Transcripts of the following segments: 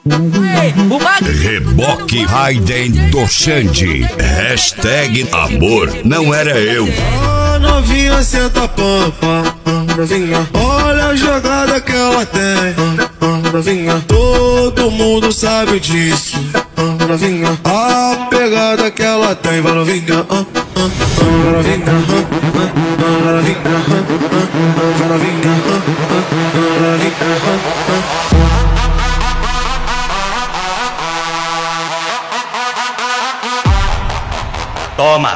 Reboque Raiden do Xande. Hashtag amor não era eu. Novinha senta pampa, novinha, olha a jogada que ela tem, novinha, todo mundo sabe disso, novinha, a pegada que ela tem, vai novinha, novinha, novinha, novinha, toma.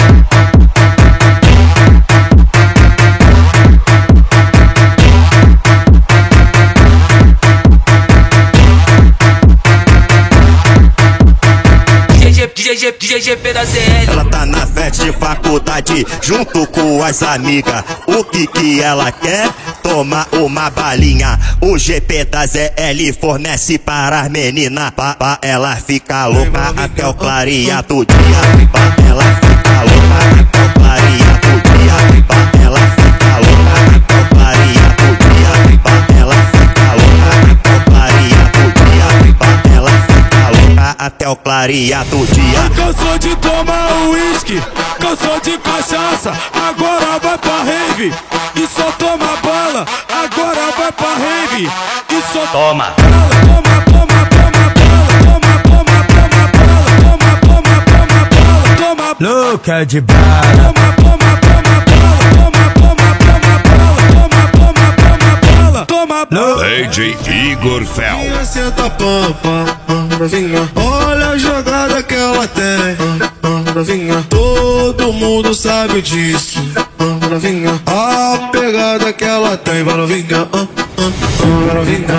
DJ GP da ZL. Ela tá na festa de faculdade junto com as amigas. O que ela quer? Tomar uma balinha. O GP da ZL fornece para as meninas. Pra ela ficar louca até o clarear do dia. Pra ela ficar louca até o clarear do dia. Pra ela ficar louca até o clarear do dia. Pra ela ficar louca até o clarear do dia. Pra ela ficar louca até o clarear do dia. Cansou de tomar uísque, cansou de cachaça, agora vai pra rave e só toma bala. Agora vai pra rave e só toma. Toma, toma, toma bala, toma, toma, toma bala, toma, toma, toma bala, toma louca de bala. Toma, toma, toma bala, toma, toma, toma bala, toma, toma, toma bala, toma Lady Igor Fel. Senta pampa, novinha, olha a jogada que ela tem, novinha, todo mundo sabe disso, novinha, a pegada que ela tem, vai novinha, novinha, novinha,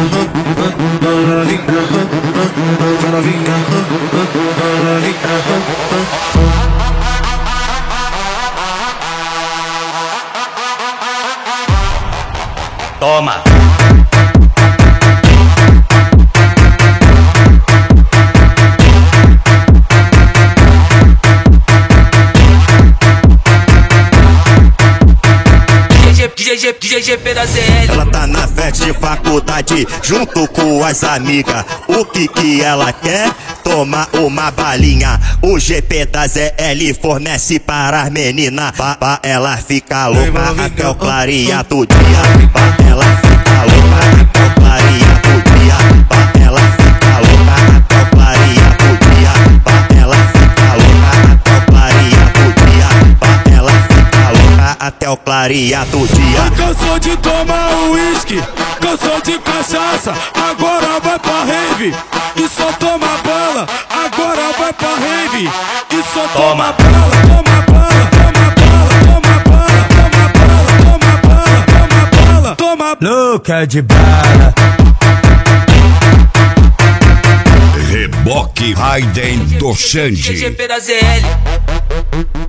novinha, toma. DJ GP da ZL. Ela tá na festa de faculdade junto com as amigas. O que ela quer? Tomar uma balinha. O GP da ZL fornece para as meninas. Pra ela ficar louca até o clarear do dia. Pra ela ficar louca até o clarear do dia. Pra ela ficar louca até o clarear do dia. Pra ela ficar louca até o clarear do dia. Pra ela ficar louca até o clarear do dia. Cansou de tomar uísque, cansou de cachaça, agora vai pra rave e só toma bala. Agora vai pra rave e só toma bala. Toma bala, toma bala, toma bala, toma bala, toma bala, toma louca de bala. Reboque Raiden do Xande. GP da ZL.